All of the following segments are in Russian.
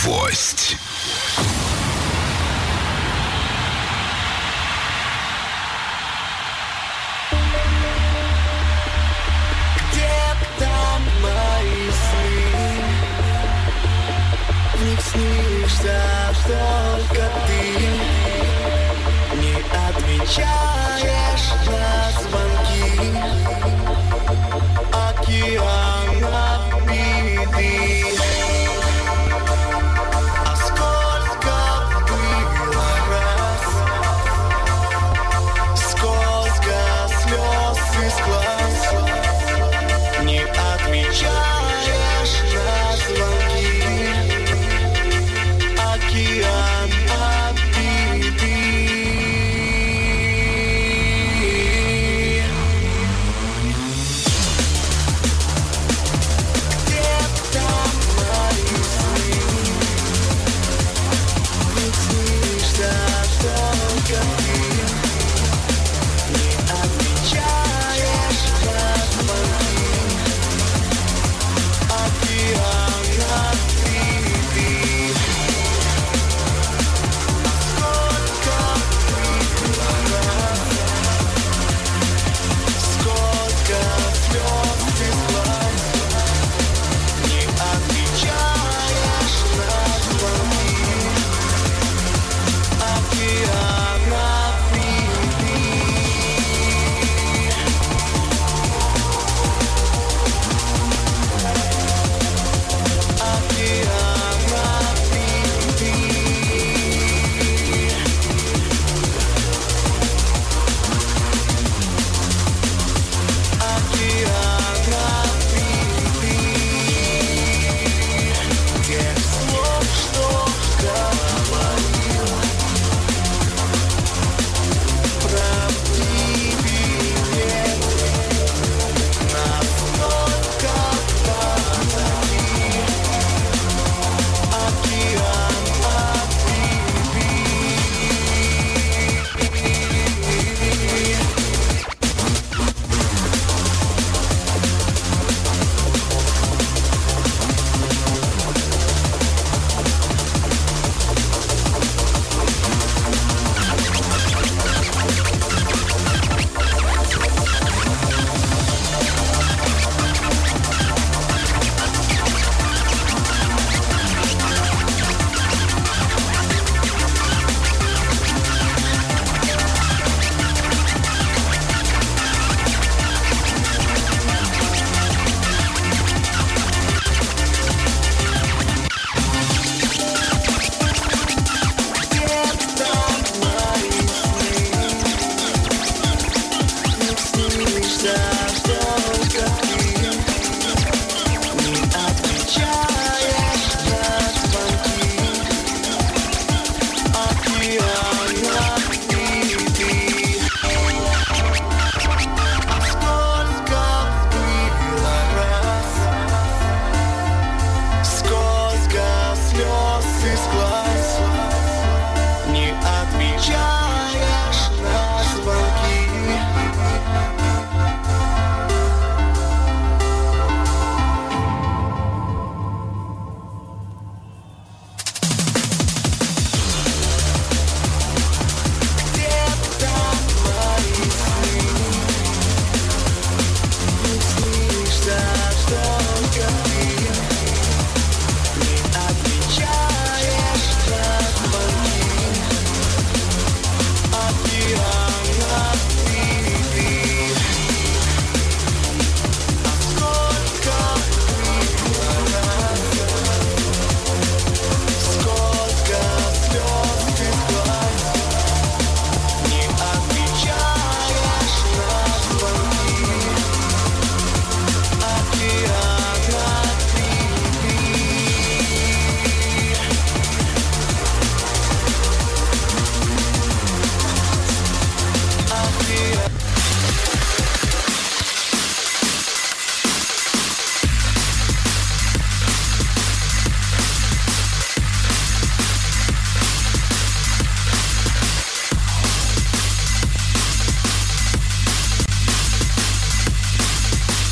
Гвоздь. Где-то мои сны, в них снишься только ты. Не отвечаешь на звонки, океан обиды. А сколько было раз, сколько слез из глаз. Не отвечаешь на звонки, океан обиды. Где-то мои сны, ведь снишься только ты. Не отвечаешь на звонки, океан обиды. Сколько было раз, сколько слез из глаз. Не отвечаешь на звонки, океан обиды. Океан обиды. Океан обиды. Тех слов, что говорил, правдивее нет. Настолько позади. Океан обиды. Где-то мои сны, в них снишься только ты. Не отвечаешь на звонки, океан обиды. А сколько было раз, сколько слез из глаз. Не отвечаешь на звонки, где-то мои сны, в них снишься только ты. Не отвечаешь на звонки, океан обиды. А сколько было раз, сколько слез из глаз. Не отвечаешь на звонки, океан обиды. Океан.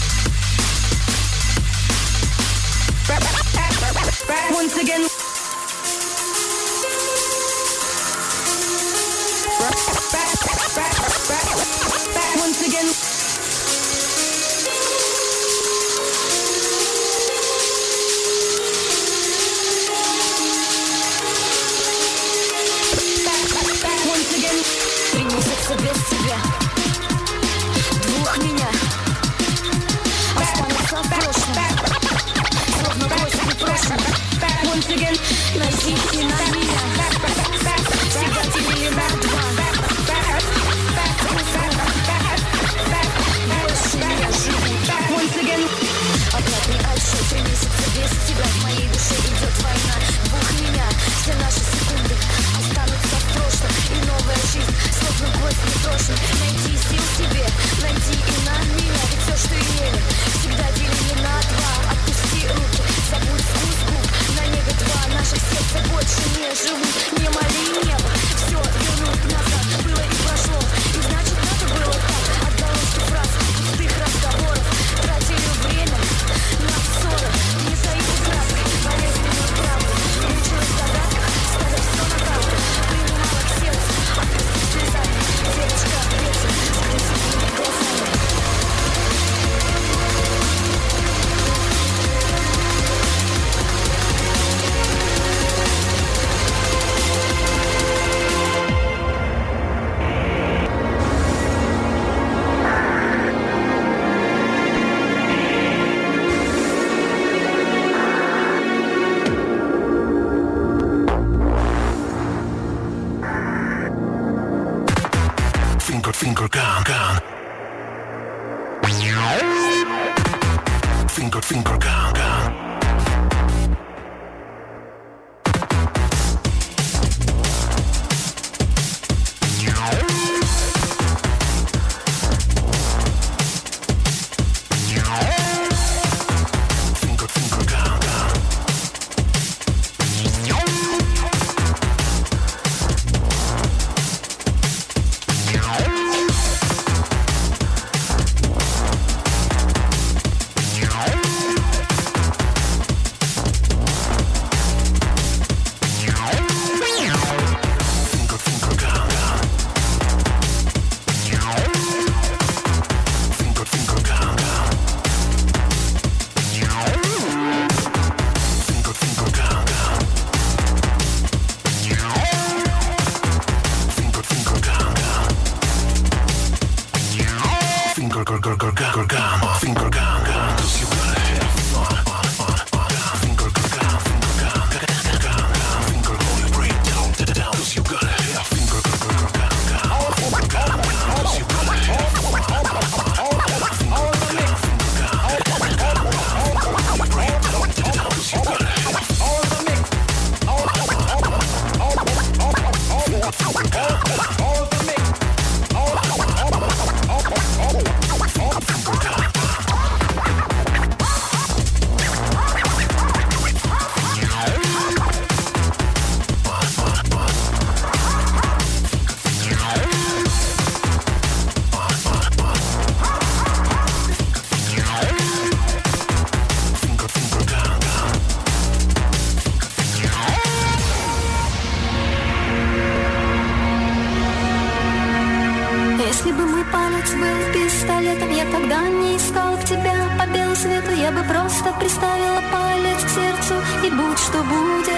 Once again, и на меня. Всегда тебе на два. Больше меня живут. Once again. Обратный отсчет, 3 месяца без тебя. В моей душе идет война. Двух меня, все наши секунды останутся в прошлом. И новая жизнь, словно гвоздь непрошен. Найти сил себе, найти и на меня. Ведь все, что имели, всегда делили на два. Отпусти руки, забудь вкус губ. На небе два наших сердца больше не живут. Не моли небо, все вернуть назад. Было и прошло, и значит надо было так. Отголоски фраз, пустых разговоров. Тратили время на ссоры. Не таили правды, болезненную правду. Мучилась в догадках, ставя все на карту. Принимала к сердцу, отпустив слезами. Девочка, ветер, с красивыми глазами. Finger gun. Finger gun. Если бы мой палец был пистолетом, я тогда не искал к тебя по белу свету. Я бы просто приставила палец к сердцу, и будь что будет,